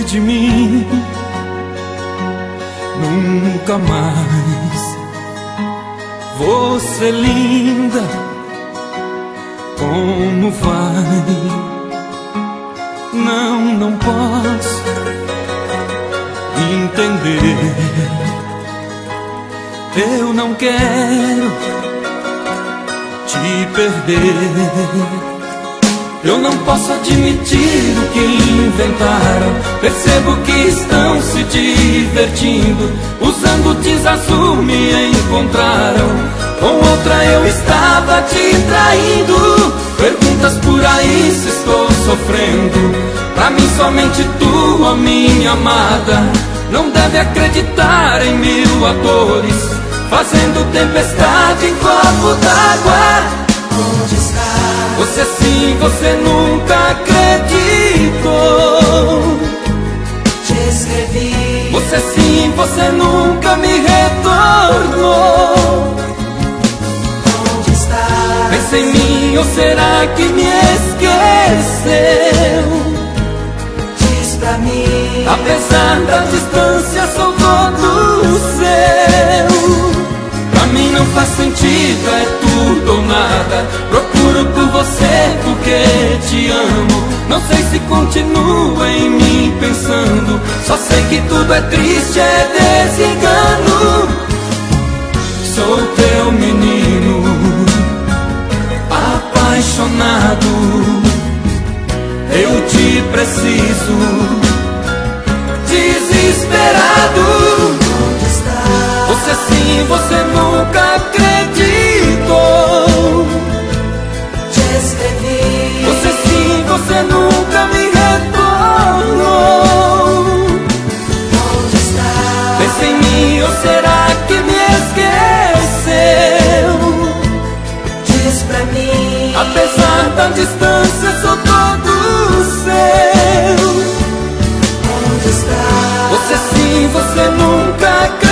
de mim. Nunca mais vou ser linda. Como vai? Não posso entender. Eu não quero te perder. Eu não posso admitir o que inventaram. Percebo que estão se divertindo. Usando jeans azul me encontraram. Com outra eu estava te traindo. Perguntas por aí se estou sofrendo. Pra mim somente tu, ó minha amada. Não deve acreditar em mil atores fazendo tempestade em copo d'água. Onde está? Você sim, você nunca acreditou. Te escrevi. Você sim, você nunca me retornou. Onde está? Pensa em mim ou será que me esqueceu? Diz pra mim. Apesar da distância sou todo seu. Pra mim não faz sentido, é tudo ou nada. Procuro por você porque te amo. Não sei se continua em mim pensando. Só sei que tudo é triste, é desengano. Sou teu menino apaixonado. Eu te preciso, desesperado. Onde está? Você sim, você nunca acreditou. Te escrevi. Você sim, você nunca me retornou. Onde está? Pensa em mim ou será que me esqueceu? Diz pra mim. Apesar da distância sou todo seu. Onde está? Você sim, você nunca acreditou.